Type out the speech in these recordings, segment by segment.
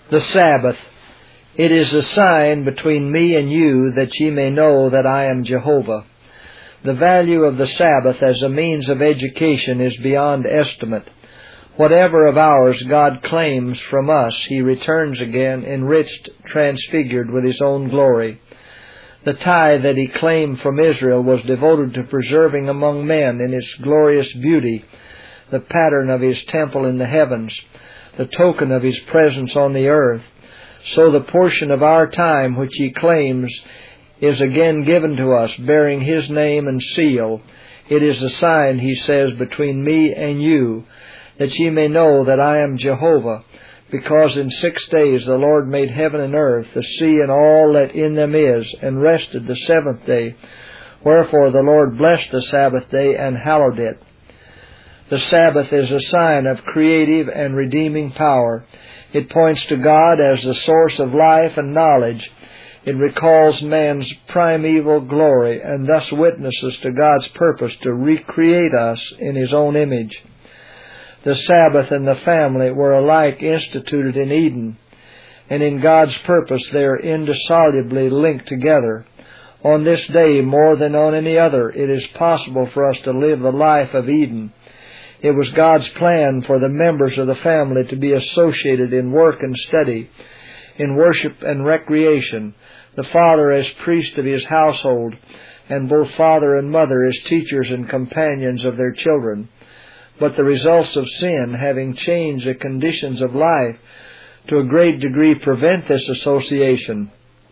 The Sabbath. It is a sign between me and you, that ye may know that I am Jehovah. The value of the Sabbath as a means of education is beyond estimate. Whatever of ours God claims from us, He returns again, enriched, transfigured with His own glory. The tithe that He claimed from Israel was devoted to preserving among men in its glorious beauty the pattern of His temple in the heavens, the token of His presence on the earth. So the portion of our time which He claims is again given to us, bearing His name and seal. It is a sign, He says, between me and you, that ye may know that I am Jehovah, because in 6 days the Lord made heaven and earth, the sea and all that in them is, and rested the seventh day. Wherefore the Lord blessed the Sabbath day and hallowed it. The Sabbath is a sign of creative and redeeming power. It points to God as the source of life and knowledge. It recalls man's primeval glory and thus witnesses to God's purpose to recreate us in His own image. The Sabbath and the family were alike instituted in Eden, and in God's purpose they are indissolubly linked together. On this day, more than on any other, it is possible for us to live the life of Eden. It was God's plan for the members of the family to be associated in work and study, in worship and recreation, the father as priest of his household, and both father and mother as teachers and companions of their children. But the results of sin, having changed the conditions of life, to a great degree prevent this association.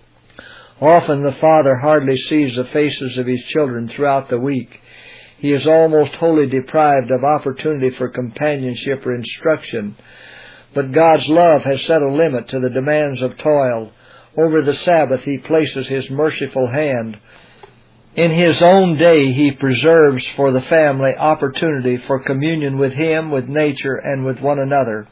Often the father hardly sees the faces of his children throughout the week. He is almost wholly deprived of opportunity for companionship or instruction. But God's love has set a limit to the demands of toil. Over the Sabbath He places His merciful hand. In His own day He preserves for the family opportunity for communion with Him, with nature, and with one another.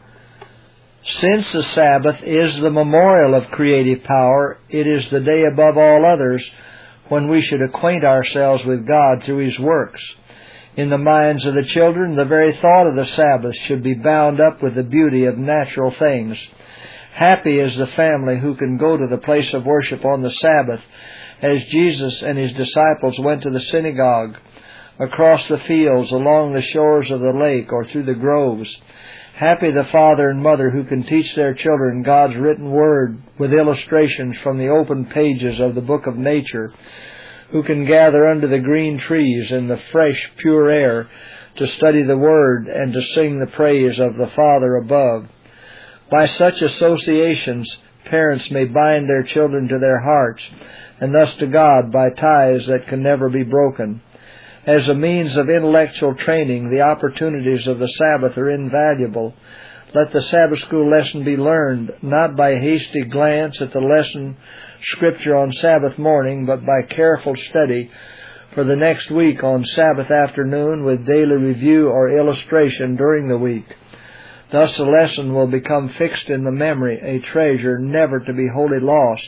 Since the Sabbath is the memorial of creative power, it is the day above all others when we should acquaint ourselves with God through His works. In the minds of the children, the very thought of the Sabbath should be bound up with the beauty of natural things. Happy is the family who can go to the place of worship on the Sabbath, as Jesus and His disciples went to the synagogue, across the fields, along the shores of the lake, or through the groves. Happy the father and mother who can teach their children God's written word with illustrations from the open pages of the book of nature, who can gather under the green trees in the fresh, pure air to study the word and to sing the praise of the Father above. By such associations, parents may bind their children to their hearts, and thus to God by ties that can never be broken. As a means of intellectual training, the opportunities of the Sabbath are invaluable. Let the Sabbath school lesson be learned, not by a hasty glance at the lesson scripture on Sabbath morning, but by careful study for the next week on Sabbath afternoon, with daily review or illustration during the week. Thus the lesson will become fixed in the memory, a treasure never to be wholly lost.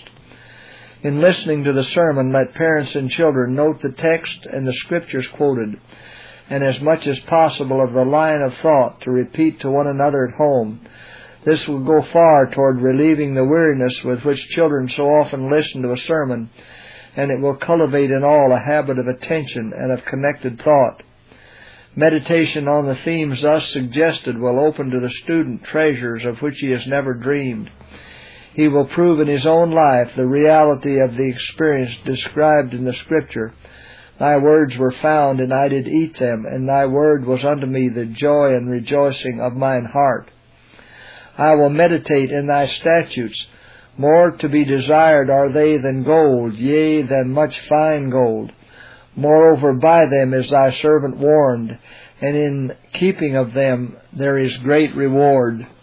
In listening to the sermon, let parents and children note the text and the scriptures quoted, and as much as possible of the line of thought to repeat to one another at home. This will go far toward relieving the weariness with which children so often listen to a sermon, and it will cultivate in all a habit of attention and of connected thought. Meditation on the themes thus suggested will open to the student treasures of which he has never dreamed. He will prove in his own life the reality of the experience described in the Scripture. Thy words were found, and I did eat them, and thy word was unto me the joy and rejoicing of mine heart. I will meditate in thy statutes. More to be desired are they than gold, yea, than much fine gold. Moreover, by them is thy servant warned, and in keeping of them there is great reward.